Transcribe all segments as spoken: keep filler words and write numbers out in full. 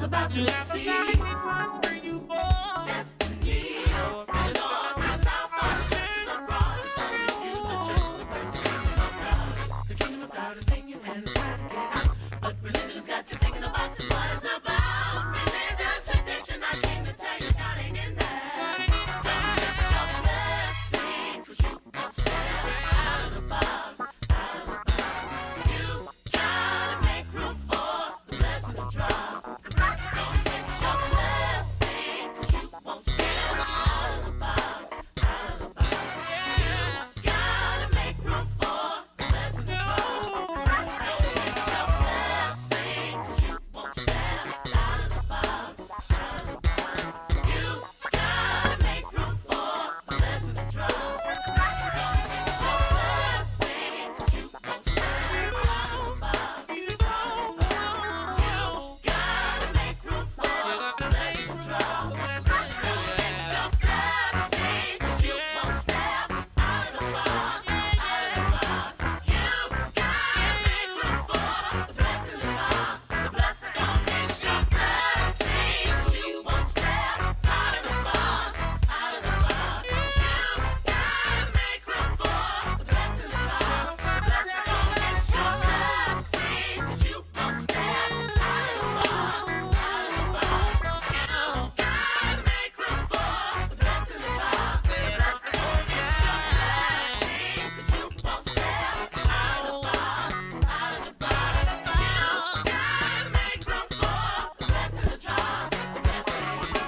about to see. Destiny. And all that's out for the churches abroad. It's only use the church to bring the kingdom of God. The kingdom of God is in you and it's trying to get out. But religion has got you thinking about what it's about. Religious tradition, I came to tell you God ain't in there. Don't miss your blessing, cause you won't step out of the box, out of the box. You gotta make room for the blessing to drop. Don't miss your blessing, cause you won't step out of the box, out of the box. You gotta make room for the blessing to drop. Don't miss your blessing, cause you won't step out of the box, out of the box. You gotta make room for the blessing to drop. Don't miss your blessing, cause you won't step out of the box, out of the box. You gotta make room for the blessing to drop. Don't miss your blessing, cause you won't step out of the box, out of the box. You gotta make room for the blessing to drop. The blessing, don't miss your blessing, cause you won't step out of the box, out of the box. You gotta make room for the blessing to drop. The blessing, don't miss your blessing, cause you won't step out of the box, out of the box. You gotta make room for the blessing to drop. The blessing, don't miss your blessing, cause you won't step out of the box, out of the box. You gotta make room for the blessing to drop. The blessing.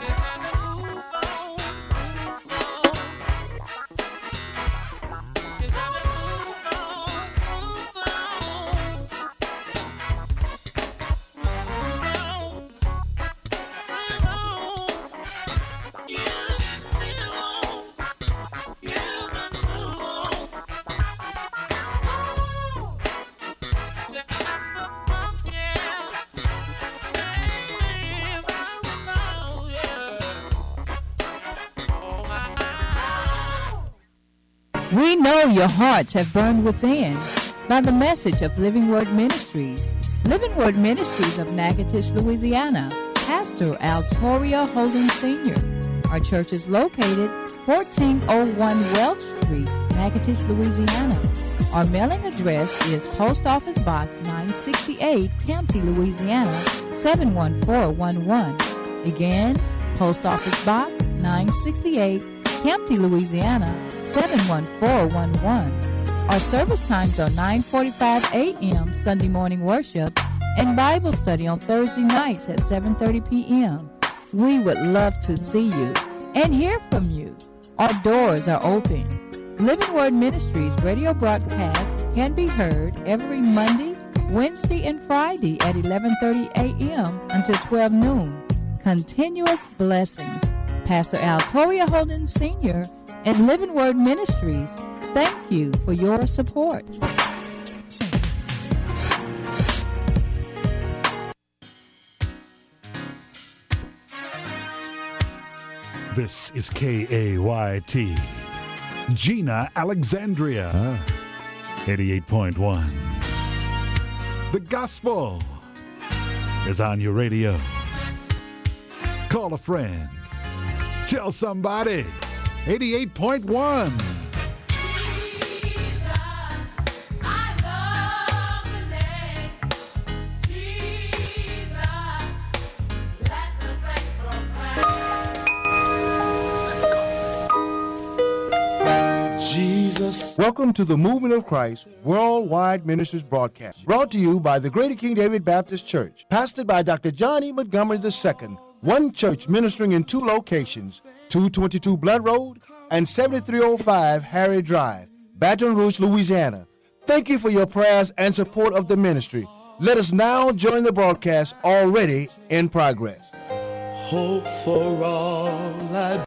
We know your hearts have burned within by the message of Living Word Ministries. Living Word Ministries of Natchitoches, Louisiana. Pastor Altoria Holden Senior Our church is located fourteen oh one Welch Street, Natchitoches, Louisiana. Our mailing address is Post Office Box nine sixty-eight, Campty, Louisiana, seven one four one one. Again, Post Office Box nine sixty-eight, Campty, Louisiana, seven one four one one. Our service times are nine forty-five a.m. Sunday morning worship and Bible study on Thursday nights at seven thirty p.m. We would love to see you and hear from you. Our doors are open. Living Word Ministries radio broadcast can be heard every Monday, Wednesday, and Friday at eleven thirty a.m. until twelve noon. Continuous blessings. Pastor Altoria Holden Senior and Living Word Ministries, thank you for your support. This is K A Y T, Gina, Alexandria, eighty-eight point one. The gospel is on your radio. Call a friend. Tell somebody. eighty-eight point one. Jesus. Welcome to the Movement of Christ Worldwide Ministries broadcast, brought to you by the Greater King David Baptist Church, pastored by Doctor John E. Montgomery the Second. One church ministering in two locations, two twenty-two Blood Road and seventy-three oh five Harry Drive, Baton Rouge, Louisiana. Thank you for your prayers and support of the ministry. Let us now join the broadcast already in progress. Hope for all I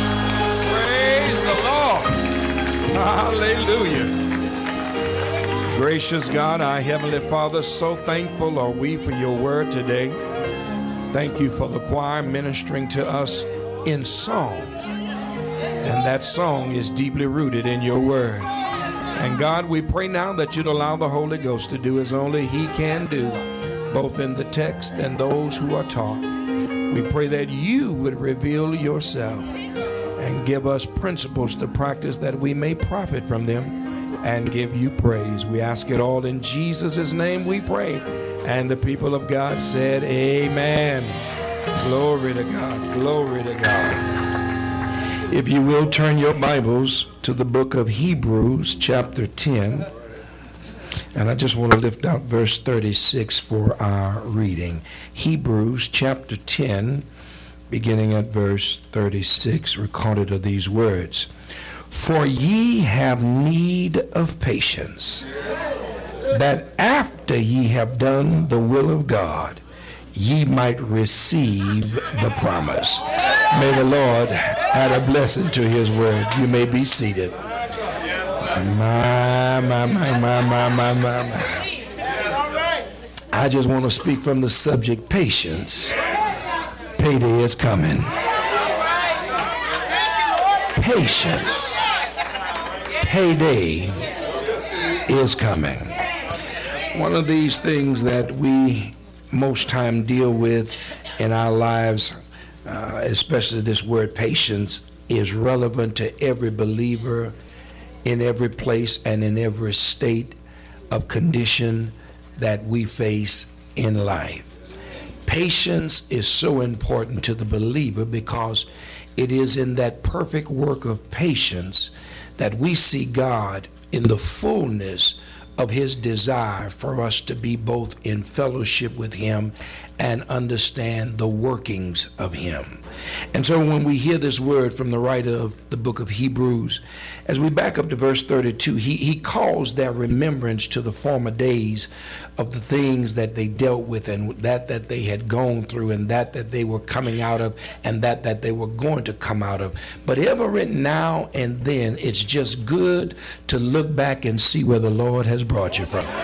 Hallelujah. Gracious God, our Heavenly Father, so thankful are we for your word today. Thank you for the choir ministering to us in song. And that song is deeply rooted in your word. And God, we pray now that you'd allow the Holy Ghost to do as only he can do, both in the text and those who are taught. We pray that you would reveal yourself and give us principles to practice that we may profit from them and give you praise. We ask it all in Jesus' name we pray. And the people of God said, amen. Glory to God. Glory to God. If you will, turn your Bibles to the book of Hebrews, chapter ten. And I just want to lift out verse thirty-six for our reading. Hebrews, chapter ten, beginning at verse thirty-six, recorded are these words. For ye have need of patience, that after ye have done the will of God, ye might receive the promise. May the Lord add a blessing to his word. You may be seated. My, my, my, my, my, my, my, my. I just want to speak from the subject, patience. Payday is coming. Patience. Payday is coming. One of these things that we most time deal with in our lives, uh, especially this word patience, is relevant to every believer in every place and in every state of condition that we face in life. Patience is so important to the believer because it is in that perfect work of patience that we see God in the fullness of his desire for us to be both in fellowship with him and understand the workings of him. And so when we hear this word from the writer of the book of Hebrews, as we back up to verse thirty-two, he, he calls their remembrance to the former days of the things that they dealt with and that that they had gone through and that that they were coming out of and that that they were going to come out of. But ever now and then, it's just good to look back and see where the Lord has brought you from.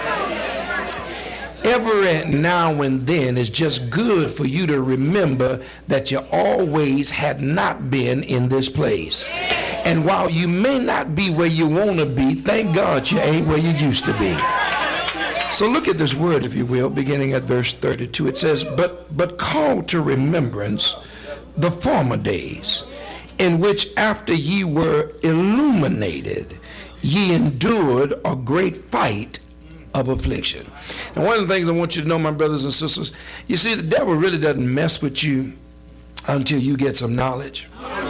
Every now and then, it's just good for you to remember that you always had not been in this place. And while you may not be where you want to be, thank God you ain't where you used to be. So look at this word, if you will, beginning at verse thirty-two. It says, but, but call to remembrance the former days, in which after ye were illuminated, ye endured a great fight of affliction. And one of the things I want you to know, my brothers and sisters, you see, the devil really doesn't mess with you until you get some knowledge,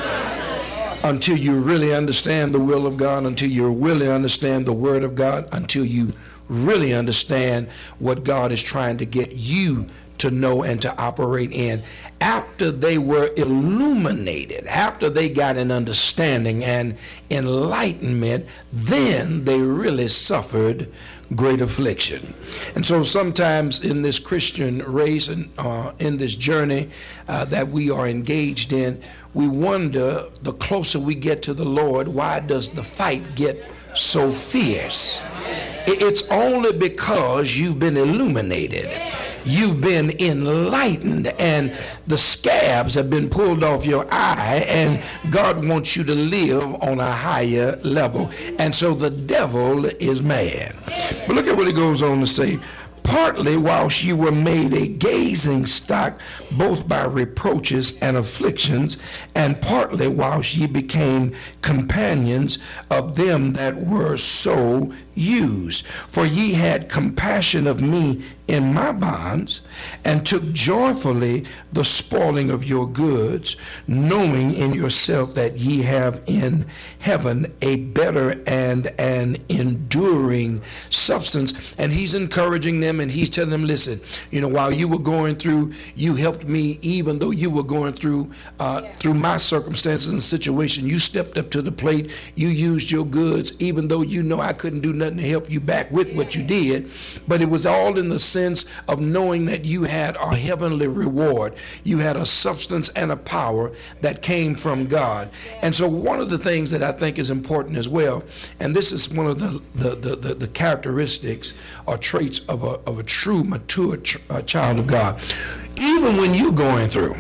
until you really understand the will of God, until you really understand the word of God, until you really understand what God is trying to get you to know and to operate in. After they were illuminated, after they got an understanding and enlightenment, then they really suffered great affliction. And so sometimes in this Christian race and uh, in this journey uh, that we are engaged in, we wonder, the closer we get to the Lord, why does the fight get so fierce? It's only because you've been illuminated. You've been enlightened and the scabs have been pulled off your eye, and God wants you to live on a higher level. And so the devil is mad. But look at what he goes on to say. Partly whilst you were made a gazing stock both by reproaches and afflictions, and partly whilst ye became companions of them that were so used. For ye had compassion of me in my bonds, and took joyfully the spoiling of your goods, knowing in yourself that ye have in heaven a better and an enduring substance. And he's encouraging them, and he's telling them, listen, you know, while you were going through, you helped me, even though you were going through uh, through my circumstances and situation. You stepped up to the plate, you used your goods, even though you know I couldn't do nothing to help you back with what you did, but it was all in the sense sense of knowing that you had a heavenly reward. You had a substance and a power that came from God. And so one of the things that I think is important as well, and this is one of the the, the, the, the characteristics or traits of a, of a true mature ch- uh, child of God. Even when you're going through,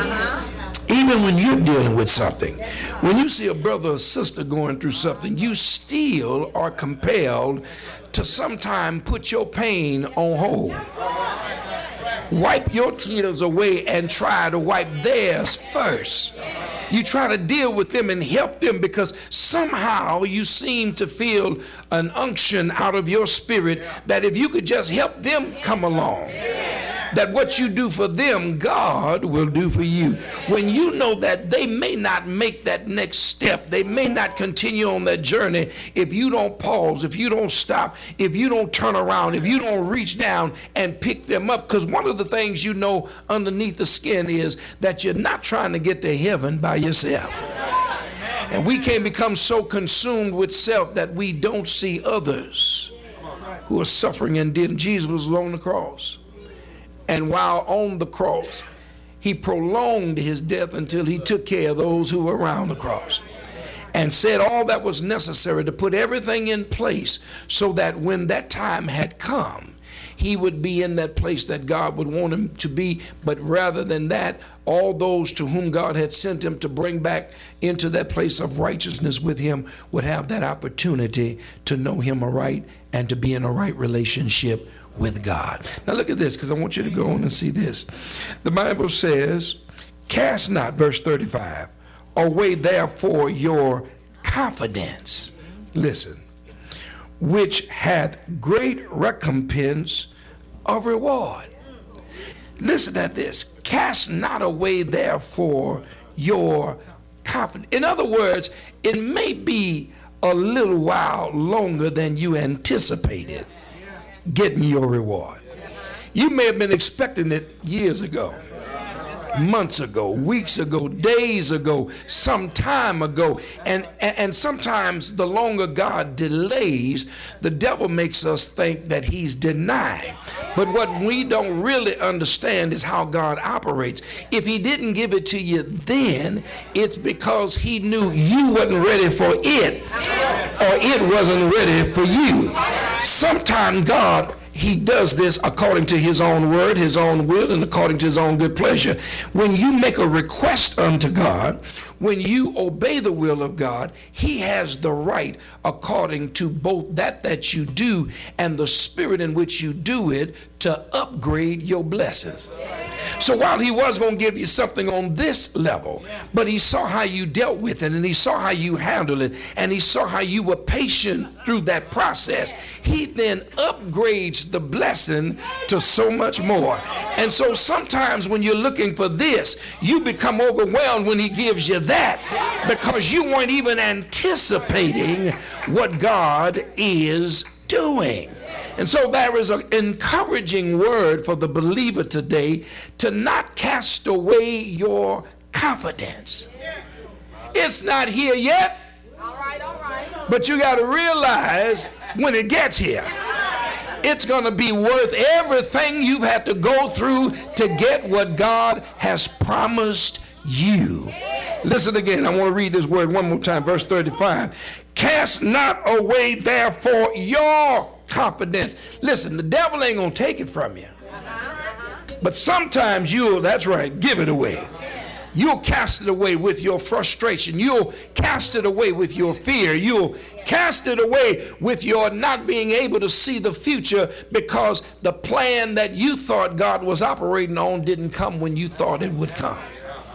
even when you're dealing with something, when you see a brother or sister going through something, you still are compelled to sometime put your pain on hold. Wipe your tears away and try to wipe theirs first. You try to deal with them and help them because somehow you seem to feel an unction out of your spirit that if you could just help them come along, that what you do for them, God will do for you. When you know that they may not make that next step, they may not continue on that journey if you don't pause, if you don't stop, if you don't turn around, if you don't reach down and pick them up. Because one of the things you know underneath the skin is that you're not trying to get to heaven by yourself. And we can become so consumed with self that we don't see others who are suffering and dead. Jesus was on the cross. And while on the cross, he prolonged his death until he took care of those who were around the cross and said all that was necessary to put everything in place so that when that time had come, he would be in that place that God would want him to be. But rather than that, all those to whom God had sent him to bring back into that place of righteousness with him would have that opportunity to know him aright and to be in a right relationship with God. Now look at this, because I want you to go on and see this. The Bible says, cast not, verse thirty-five, away therefore your confidence. Listen, which hath great recompense of reward. Listen at this. Cast not away therefore your confidence. In other words, it may be a little while longer than you anticipated getting your reward. You may have been expecting it years ago, months ago, weeks ago, days ago, some time ago. And, and, and sometimes the longer God delays, the devil makes us think that he's denying. But what we don't really understand is how God operates. If he didn't give it to you then, it's because he knew you wasn't ready for it, or it wasn't ready for you. Sometimes God, he does this according to his own word, his own will, and according to his own good pleasure. When you make a request unto God, when you obey the will of God, he has the right, according to both that that you do and the spirit in which you do it, to upgrade your blessings. So while he was going to give you something on this level, but he saw how you dealt with it, and he saw how you handled it, and he saw how you were patient through that process, he then upgrades the blessing to so much more. And so sometimes when you're looking for this, you become overwhelmed when he gives you that, because you weren't even anticipating what God is doing. And so there is an encouraging word for the believer today to not cast away your confidence. It's not here yet, but you got to realize when it gets here, it's going to be worth everything you've had to go through to get what God has promised you. Listen again. I want to read this word one more time. Verse thirty-five. Cast not away therefore your confidence. Listen, the devil ain't going to take it from you. But sometimes you'll, that's right, give it away. You'll cast it away with your frustration. You'll cast it away with your fear. You'll cast it away with your not being able to see the future because the plan that you thought God was operating on didn't come when you thought it would come.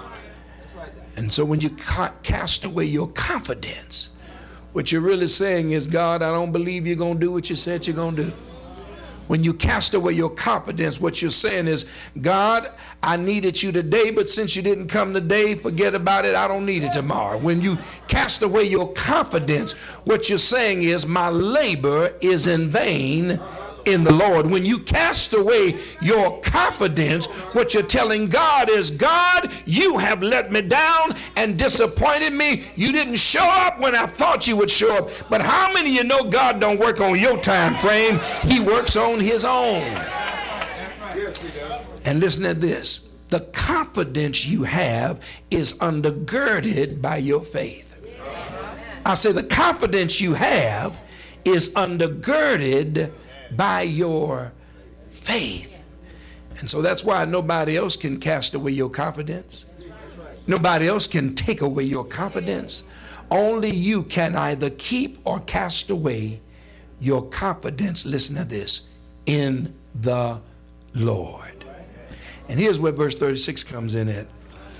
And so when you ca- cast away your confidence, what you're really saying is, God, I don't believe you're going to do what you said you're going to do. When you cast away your confidence, what you're saying is, God, I needed you today, but since you didn't come today, forget about it. I don't need it tomorrow. When you cast away your confidence, what you're saying is, my labor is in vain in the Lord. When you cast away your confidence, what you're telling God is, God, you have let me down and disappointed me. You didn't show up when I thought you would show up. But how many of you know God don't work on your time frame? He works on his own. And listen to this. The confidence you have is undergirded by your faith. I say the confidence you have is undergirded by your faith. And so that's why nobody else can cast away your confidence. Nobody else can take away your confidence. Only you can either keep or cast away your confidence, listen to this, in the Lord. And here's where verse thirty-six comes in at.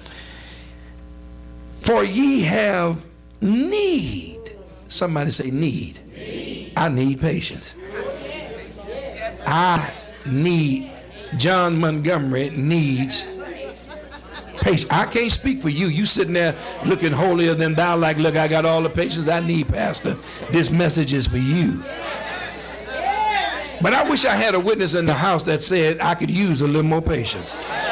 For ye have need. Somebody say need. Need. I need patience. I need, John Montgomery needs patience. I can't speak for you. You sitting there looking holier than thou, like, look, I got all the patience I need, Pastor. This message is for you. But I wish I had a witness in the house that said I could use a little more patience.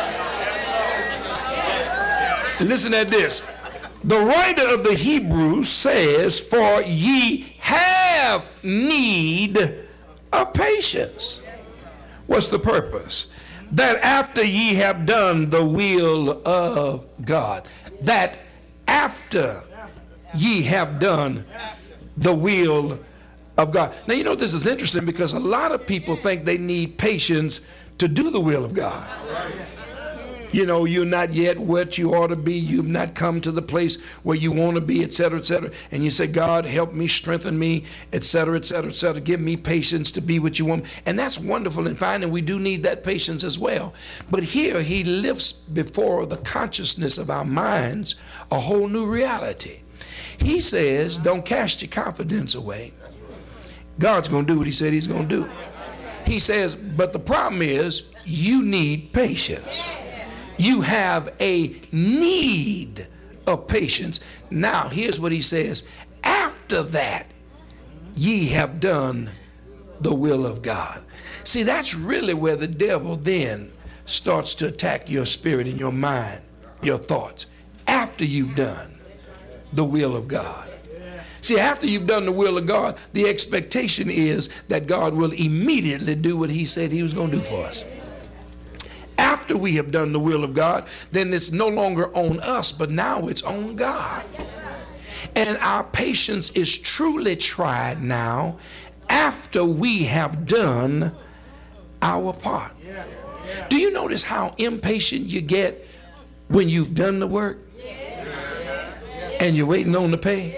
Listen at this. The writer of the Hebrews says, for ye have need of patience. What's the purpose? That after ye have done the will of God. That after ye have done the will of God. Now, you know, this is interesting because a lot of people think they need patience to do the will of God. You know, you're not yet what you ought to be. You've not come to the place where you want to be, et cetera, et cetera. And you say, God, help me, strengthen me, et cetera, et cetera, et cetera. Give me patience to be what you want. And that's wonderful and fine, and we do need that patience as well. But here he lifts before the consciousness of our minds a whole new reality. He says, don't cast your confidence away. God's going to do what he said he's going to do. He says, but the problem is you need patience. You have a need of patience. Now, here's what he says. After that, ye have done the will of God. See, that's really where the devil then starts to attack your spirit and your mind, your thoughts. After you've done the will of God. See, after you've done the will of God, the expectation is that God will immediately do what he said he was going to do for us. After we have done the will of God, then it's no longer on us, but now it's on God. And our patience is truly tried now after we have done our part. Do you notice how impatient you get when you've done the work and you're waiting on the pay?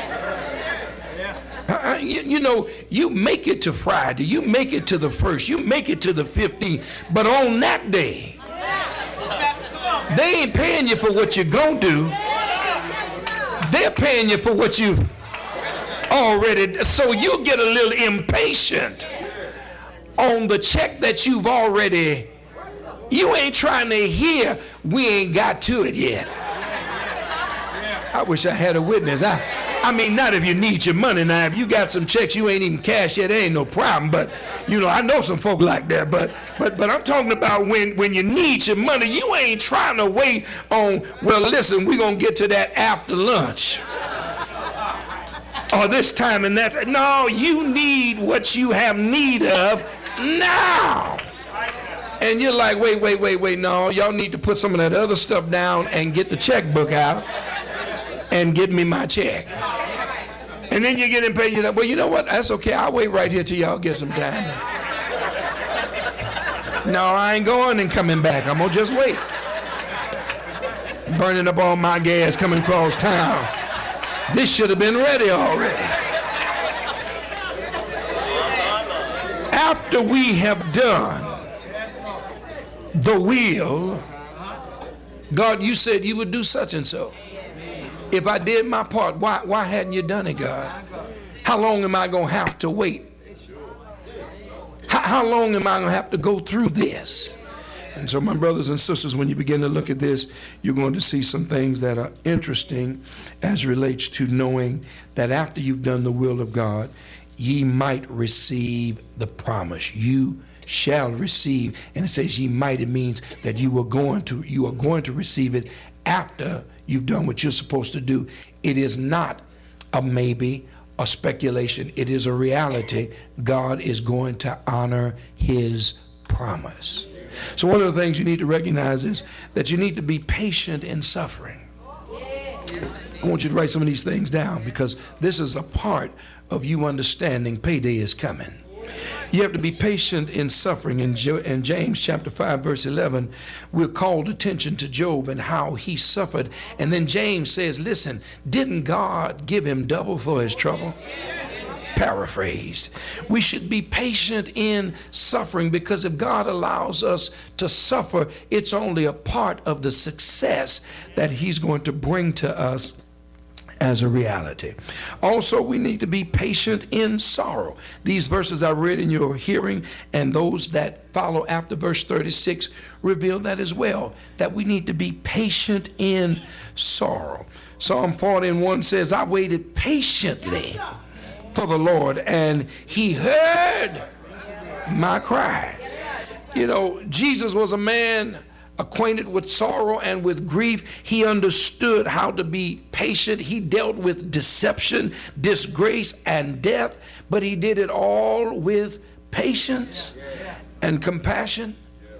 Uh, you, you know, you make it to Friday, you make it to the first, you make it to the fifteenth, but on that day, they ain't paying you for what you're going to do. They're paying you for what you've already, so you get a little impatient on the check that you've already, you ain't trying to hear, we ain't got to it yet. I wish I had a witness. I, I mean, not if you need your money now. If you got some checks you ain't even cashed yet, there ain't no problem. But, you know, I know some folk like that. But but but I'm talking about when, when you need your money, you ain't trying to wait on, well, listen, we're going to get to that after lunch. Or this time and that. No, you need what you have need of now. And you're like, wait, wait, wait, wait, no. Y'all need to put some of that other stuff down and get the checkbook out and get me my check. And then you get in paid. You're like, well, you know what? That's okay. I'll wait right here till y'all get some time. No, I ain't going and coming back. I'm going to just wait. Burning up all my gas coming across town. This should have been ready already. After we have done the will, God, you said you would do such and so. If I did my part, why, why hadn't you done it, God? How long am I going to have to wait? How, how long am I going to have to go through this? And so, my brothers and sisters, when you begin to look at this, you're going to see some things that are interesting as relates to knowing that after you've done the will of God, ye might receive the promise. You shall receive. And it says ye might. It means that you are going to, you are going to receive it after you've done what you're supposed to do. It is not a maybe, a speculation. It is a reality. God is going to honor his promise. So one of the things you need to recognize is that you need to be patient in suffering. I want you to write some of these things down, because this is a part of you understanding payday is coming. You have to be patient in suffering. In, jo- in James chapter five, verse eleven, we're called attention to Job and how he suffered. And then James says, listen, didn't God give him double for his trouble? Paraphrased. We should be patient in suffering, because if God allows us to suffer, it's only a part of the success that he's going to bring to us as a reality. Also, we need to be patient in sorrow. These verses I read in your hearing and those that follow after verse thirty-six reveal that as well, that we need to be patient in sorrow. Psalm forty and one says, I waited patiently for the Lord, and he heard my cry. You know, Jesus was a man acquainted with sorrow and with grief. He understood how to be patient. He dealt with deception, disgrace, and death, but he did it all with patience and compassion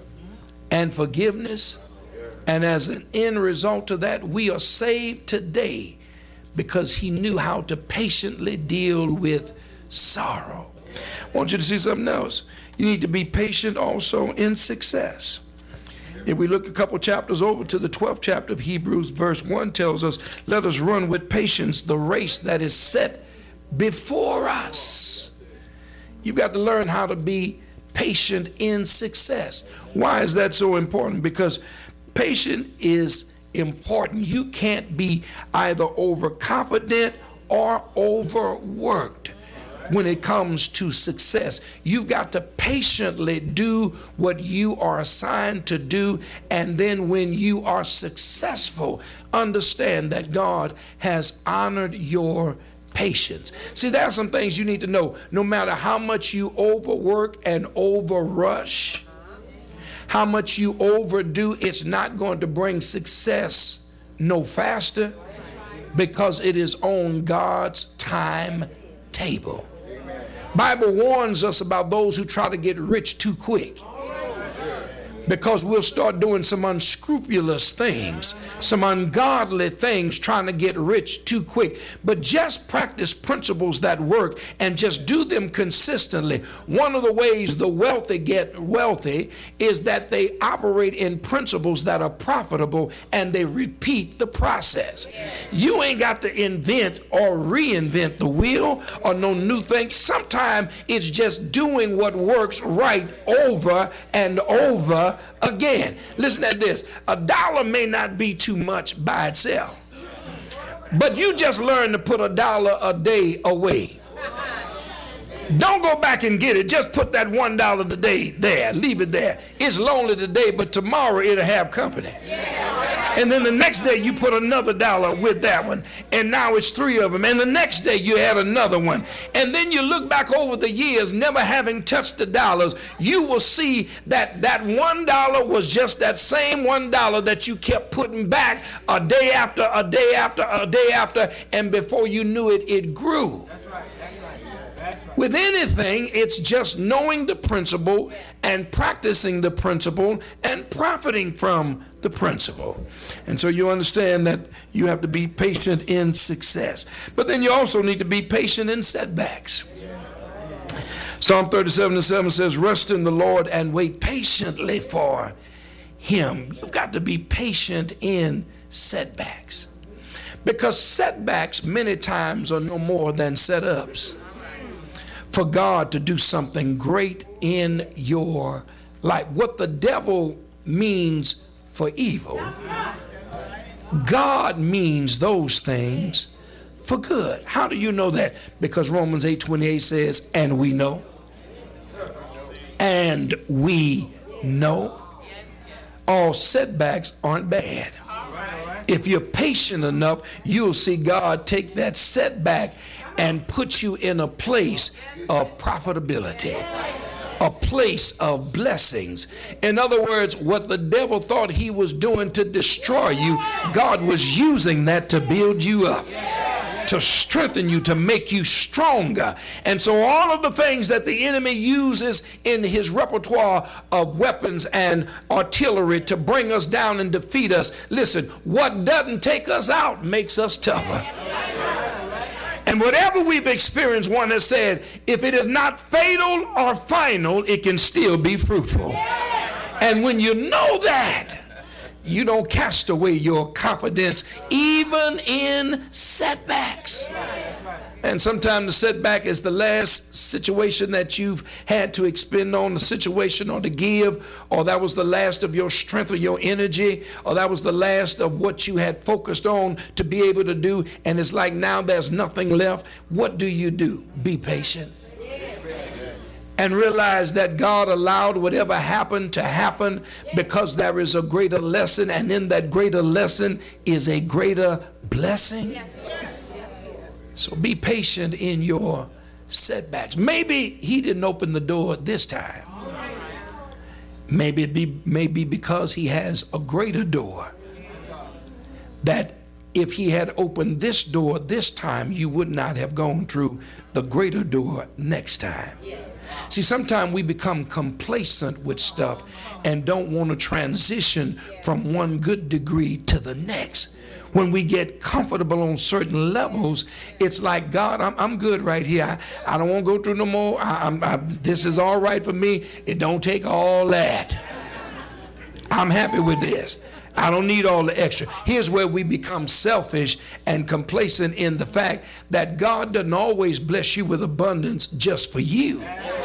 and forgiveness. And as an end result of that, we are saved today because he knew how to patiently deal with sorrow. I want you to see something else. You need to be patient also in success. If we look a couple chapters over to the twelfth chapter of Hebrews, verse one tells us, let us run with patience the race that is set before us. You've got to learn how to be patient in success. Why is that so important? Because patient is important. You can't be either overconfident or overworked when it comes to success. You've got to patiently do what you are assigned to do, and then when you are successful, understand that God has honored your patience. See, there are some things you need to know. No matter how much you overwork and overrush, how much you overdo, it's not going to bring success no faster, because it is on God's timetable. Bible warns us about those who try to get rich too quick, because we'll start doing some unscrupulous things, some ungodly things, trying to get rich too quick. But just practice principles that work and just do them consistently. One of the ways the wealthy get wealthy is that they operate in principles that are profitable, and they repeat the process. You ain't got to invent or reinvent the wheel or no new thing. Sometimes it's just doing what works right over and over again. Listen at this. A dollar may not be too much by itself, but you just learn to put a dollar a day away. Don't go back and get it. Just put that one dollar today there. Leave it there. It's lonely today, but tomorrow it'll have company. And then the next day you put another dollar with that one, and now it's three of them. And the next day you add another one. And then you look back over the years, never having touched the dollars, you will see that that one dollar was just that same one dollar that you kept putting back a day after a day after a day after, and before you knew it, it grew. With anything, it's just knowing the principle and practicing the principle and profiting from the principle. And so you understand that you have to be patient in success. But then you also need to be patient in setbacks. Psalm thirty-seven and seven says, rest in the Lord and wait patiently for him. You've got to be patient in setbacks, because setbacks many times are no more than setups for God to do something great in your life. What the devil means for evil, God means those things for good. How do you know that? Because Romans eight twenty-eight says, and we know. And we know. All setbacks aren't bad. If you're patient enough, you'll see God take that setback and put you in a place of profitability, a place of blessings. In other words, what the devil thought he was doing to destroy you, God was using that to build you up. to strengthen you, to make you stronger. And so all of the things that the enemy uses in his repertoire of weapons and artillery to bring us down and defeat us, listen, what doesn't take us out makes us tougher. And whatever we've experienced, one has said, if it is not fatal or final, it can still be fruitful. And when you know that, you don't cast away your confidence even in setbacks. And sometimes the setback is the last situation that you've had to expend on, the situation or to give, or that was the last of your strength or your energy, or that was the last of what you had focused on to be able to do, and it's like now there's nothing left. What do you do? Be patient. And realize that God allowed whatever happened to happen because there is a greater lesson, and in that greater lesson is a greater blessing. So be patient in your setbacks. Maybe he didn't open the door this time. Maybe it be maybe because he has a greater door, that if he had opened this door this time, you would not have gone through the greater door next time. See, sometimes we become complacent with stuff and don't want to transition from one good degree to the next. When we get comfortable on certain levels, it's like, God, I'm, I'm good right here. I, I don't want to go through no more. I, I'm, I, this is all right for me. It don't take all that. I'm happy with this. I don't need all the extra. Here's where we become selfish and complacent in the fact that God doesn't always bless you with abundance just for you.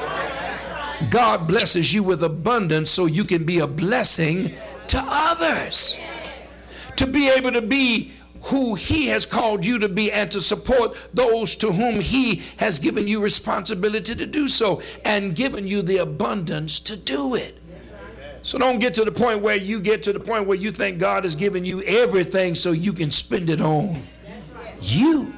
God blesses you with abundance so you can be a blessing to others. To be able to be who he has called you to be and to support those to whom he has given you responsibility to do so and given you the abundance to do it. So don't get to the point where you get to the point where you think God has given you everything so you can spend it on you.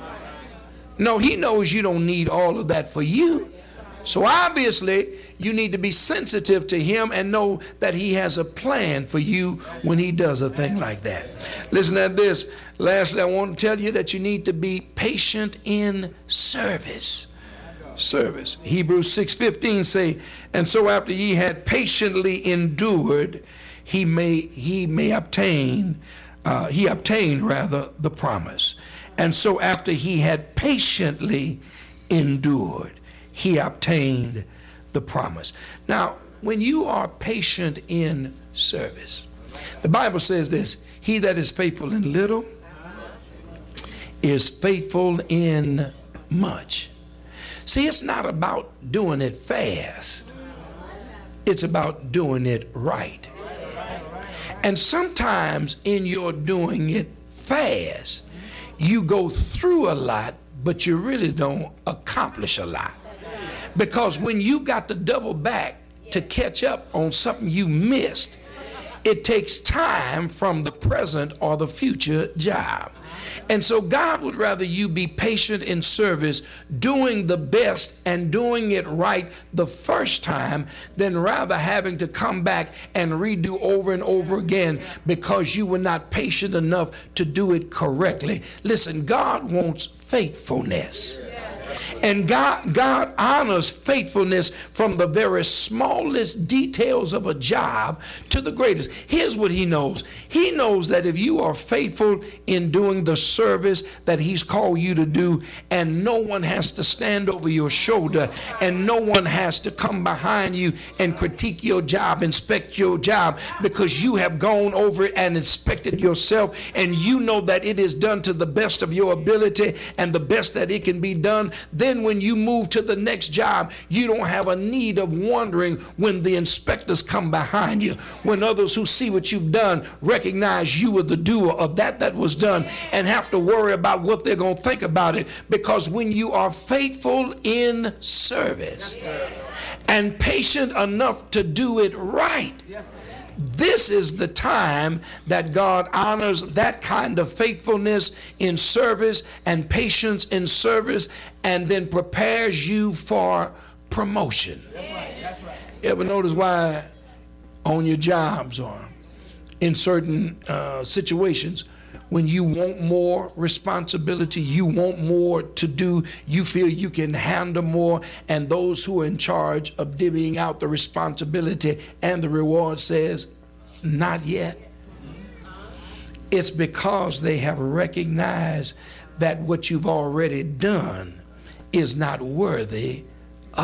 No, he knows you don't need all of that for you. So obviously, you need to be sensitive to him and know that he has a plan for you when he does a thing like that. Listen to this. Lastly, I want to tell you that you need to be patient in service. Service. Hebrews six fifteen say, and so after ye had patiently endured, he may he may obtain, uh, he obtained rather the promise. And so after he had patiently endured, he obtained the promise. Now, when you are patient in service, the Bible says this, he that is faithful in little is faithful in much. See, it's not about doing it fast. It's about doing it right. And sometimes in your doing it fast, you go through a lot, but you really don't accomplish a lot. Because when you've got to double back to catch up on something you missed, it takes time from the present or the future job. And so God would rather you be patient in service, doing the best and doing it right the first time, than rather having to come back and redo over and over again because you were not patient enough to do it correctly. Listen, God wants faithfulness. And God, God honors faithfulness from the very smallest details of a job to the greatest. Here's what he knows. He knows that if you are faithful in doing the service that he's called you to do, and no one has to stand over your shoulder, and no one has to come behind you and critique your job, inspect your job, because you have gone over it and inspected yourself, and you know that it is done to the best of your ability and the best that it can be done, then when you move to the next job, you don't have a need of wondering when the inspectors come behind you, when others who see what you've done recognize you were the doer of that that was done, and have to worry about what they're going to think about it. Because when you are faithful in service and patient enough to do it right, this is the time that God honors that kind of faithfulness in service and patience in service, and then prepares you for promotion. That's right, that's right. You ever notice why on your jobs or in certain uh, situations, when you want more responsibility, you want more to do, you feel you can handle more, and those who are in charge of divvying out the responsibility and the reward says, not yet. It's because they have recognized that what you've already done is not worthy